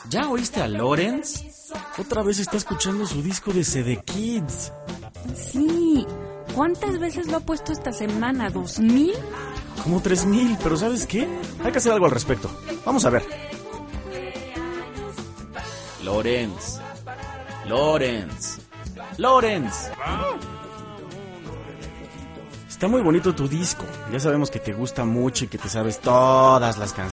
¿Ya oíste a Lorenz? Otra vez está escuchando su disco de CD Kids. Sí. ¿Cuántas veces lo ha puesto esta semana? ¿2000? Como 3000, pero ¿sabes qué? Hay que hacer algo al respecto. Vamos a ver. Lorenz. Está muy bonito tu disco. Ya sabemos que te gusta mucho y que te sabes todas las canciones.